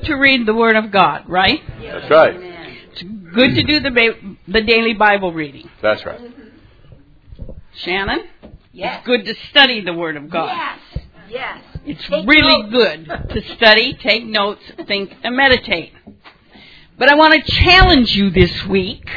to read the Word of God, right? That's right. It's good to do the daily Bible reading. That's right. Shannon? Yes. It's good to study the Word of God. Yes. Yes. It's really good to study, take notes, think, and meditate. But I want to challenge you this week.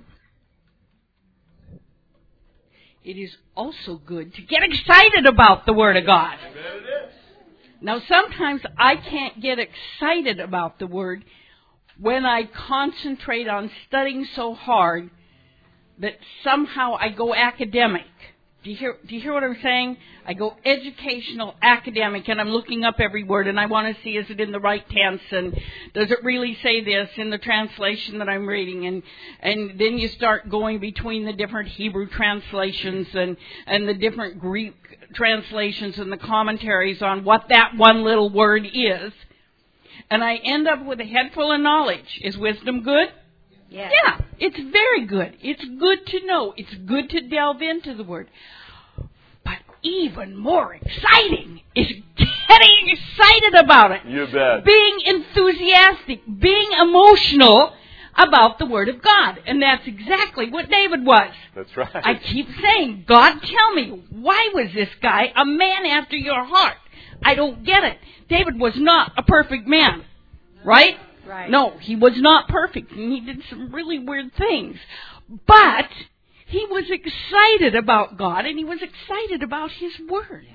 It is also good to get excited about the Word of God. Now, sometimes I can't get excited about the Word when I concentrate on studying so hard that somehow I go academic. Do you hear what I'm saying? I go educational, academic, and I'm looking up every word, and I want to see, is it in the right tense, and does it really say this in the translation that I'm reading? And then you start going between the different Hebrew translations and the different Greek translations and the commentaries on what that one little word is. And I end up with a head full of knowledge. Is wisdom good? Yes. Yeah, it's very good. It's good to know. It's good to delve into the Word. But even more exciting is getting excited about it. You bet. Being enthusiastic, being emotional about the Word of God. And that's exactly what David was. That's right. I keep saying, God, tell me, why was this guy a man after your heart? I don't get it. David was not a perfect man, right? Right. No, he was not perfect, and he did some really weird things. But he was excited about God, and he was excited about His Word.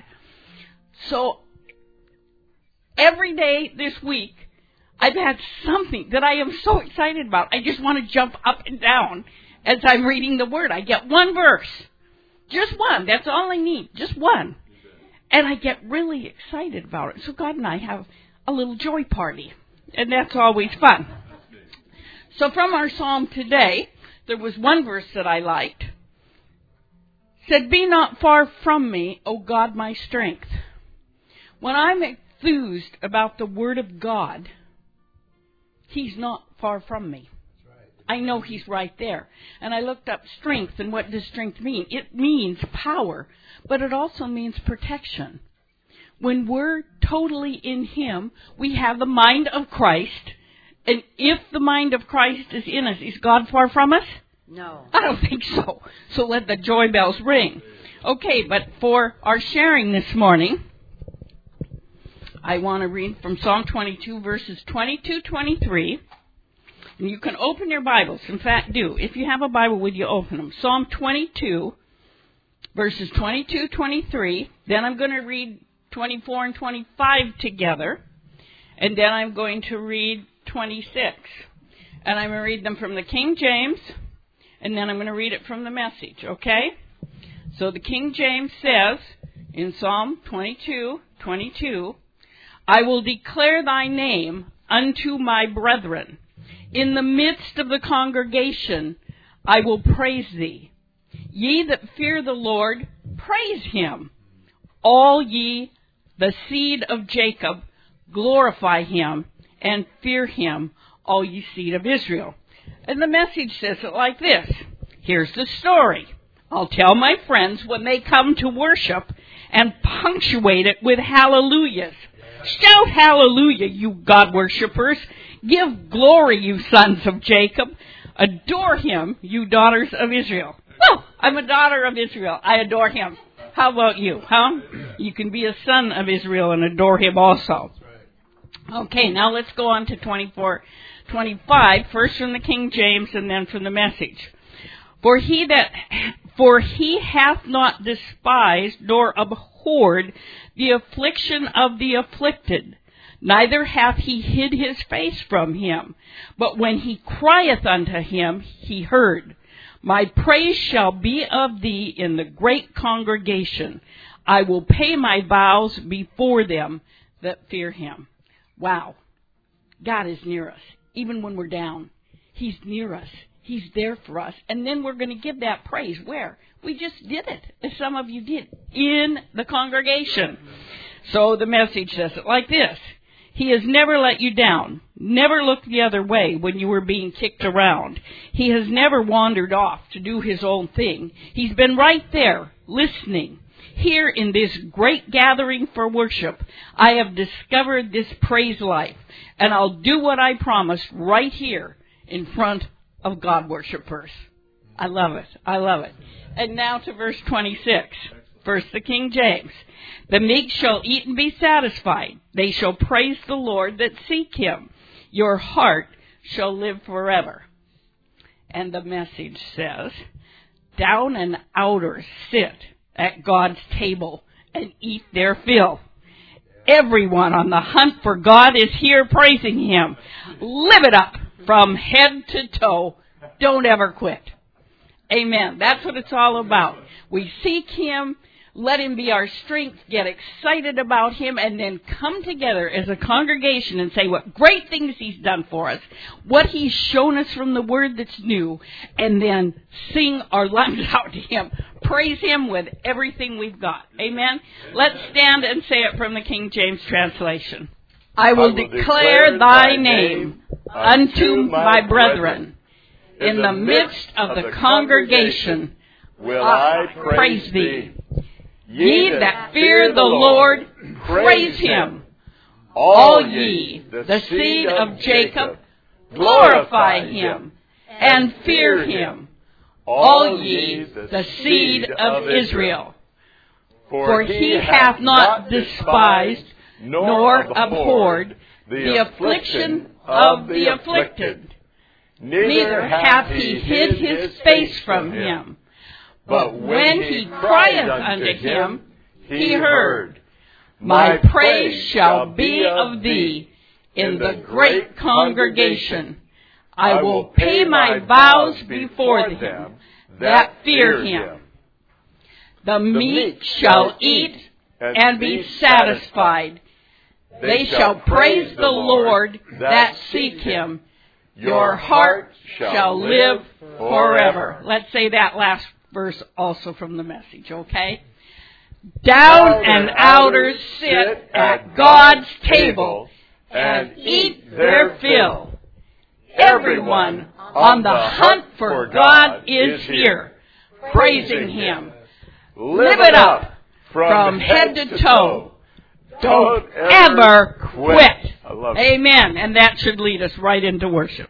So every day this week, I've had something that I am so excited about. I just want to jump up and down as I'm reading the Word. I get one verse. Just one. That's all I need. Just one. And I get really excited about it. So God and I have a little joy party. And that's always fun. So from our psalm today, there was one verse that I liked. It said, "Be not far from me, O God, my strength." When I'm enthused about the Word of God, He's not far from me. I know He's right there. And I looked up strength, and what does strength mean? It means power, but it also means protection. When we're totally in Him, we have the mind of Christ. And if the mind of Christ is in us, is God far from us? No. I don't think so. So let the joy bells ring. Okay, but for our sharing this morning, I want to read from Psalm 22, verses 22-23. And you can open your Bibles. In fact, do. If you have a Bible with you, open them. Psalm 22, verses 22-23. Then I'm going to read 24 and 25 together, and then I'm going to read 26. And I'm going to read them from the King James, and then I'm going to read it from the Message, okay? So the King James says, in Psalm 22:22, "I will declare thy name unto my brethren. In the midst of the congregation I will praise thee. Ye that fear the Lord, praise Him. All ye the seed of Jacob, glorify Him and fear Him, all ye seed of Israel." And the Message says it like this. Here's the story. I'll tell my friends when they come to worship and punctuate it with hallelujahs. Shout hallelujah, you God worshippers. Give glory, you sons of Jacob. Adore Him, you daughters of Israel. Well, I'm a daughter of Israel. I adore Him. How about you, huh? You can be a son of Israel and adore Him also. Okay, now let's go on to 24:25, first from the King James and then from the Message. For he hath not despised nor abhorred the affliction of the afflicted, neither hath He hid His face from him. But when he crieth unto Him, He heard. My praise shall be of thee in the great congregation. I will pay my vows before them that fear Him. Wow. God is near us. Even when we're down, He's near us. He's there for us. And then we're going to give that praise. Where? We just did it, as some of you did, in the congregation. So the Message says it like this. He has never let you down, never looked the other way when you were being kicked around. He has never wandered off to do His own thing. He's been right there, listening. Here in this great gathering for worship, I have discovered this praise life, and I'll do what I promised right here in front of God worshipers. I love it. I love it. And now to verse 26. First the King James. The meek shall eat and be satisfied. They shall praise the Lord that seek him. Your heart shall live forever. And the Message says, down and outers sit at God's table and eat their fill. Everyone on the hunt for God is here praising him. Live it up from head to toe. Don't ever quit. Amen. That's what it's all about. We seek him, let him be our strength, get excited about him, and then come together as a congregation and say what great things he's done for us, what he's shown us from the word that's new, and then sing our lives out to him. Praise him with everything we've got. Amen. Let's stand and say it from the King James translation. I will declare thy name unto my brethren. In the midst of the congregation will I praise thee. Ye that fear the Lord, praise him. All ye, the seed of Jacob, glorify him, and fear him. All ye, the seed of Israel. For he hath not despised, nor abhorred, the affliction of the afflicted. Neither hath he hid his face from him. But when he crieth unto him, he heard. My praise shall be of thee in the great congregation. I will pay my vows before them that fear him. The meek shall eat and be satisfied. They shall praise the Lord that seek him. Your heart shall live forever. Let's say that last verse also from the Message, okay? Down and outers sit at God's table and eat their fill. Everyone on the hunt for God is here, praising him. Live it up from head to toe. Don't ever quit. Amen. And that should lead us right into worship.